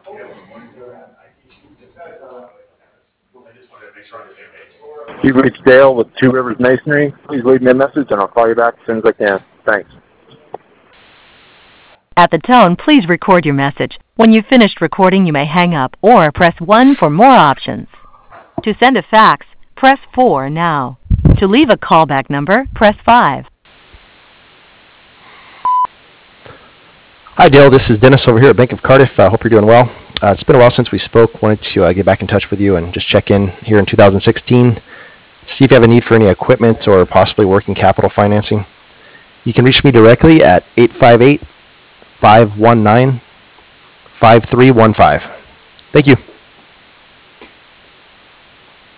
You've reached Dale with Two Rivers Masonry. Please leave me a message and I'll call you back as soon as I can. Thanks. At the tone, please record your message. When you've finished recording, you may hang up or press 1 for more options. To send a fax, press 4 now. To leave a callback number, press 5. Hi, Dale. This is Dennis over here at Bank of Cardiff. I hope you're doing well. It's been a while since we spoke. Wanted to get back in touch with you and just check in here in 2016. See if you have a need for any equipment or possibly working capital financing. You can reach me directly at 858-519-5315. Thank you.